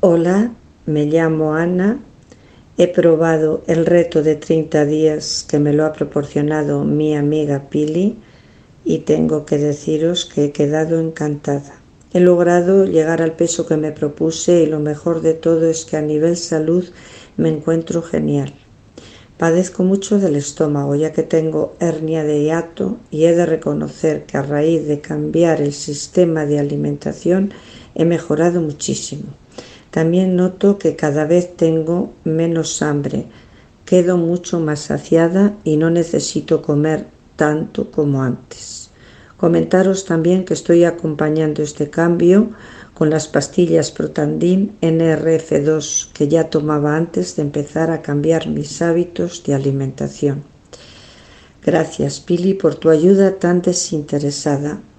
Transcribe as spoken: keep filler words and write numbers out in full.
Hola, me llamo Ana. He probado el reto de treinta días que me lo ha proporcionado mi amiga Pili y tengo que deciros que he quedado encantada. He logrado llegar al peso que me propuse y lo mejor de todo es que a nivel salud me encuentro genial. Padezco mucho del estómago ya que tengo hernia de hiato y he de reconocer que a raíz de cambiar el sistema de alimentación he mejorado muchísimo. También noto que cada vez tengo menos hambre, quedo mucho más saciada y no necesito comer tanto como antes. Comentaros también que estoy acompañando este cambio con las pastillas Protandim N R F dos que ya tomaba antes de empezar a cambiar mis hábitos de alimentación. Gracias, Pili, por tu ayuda tan desinteresada.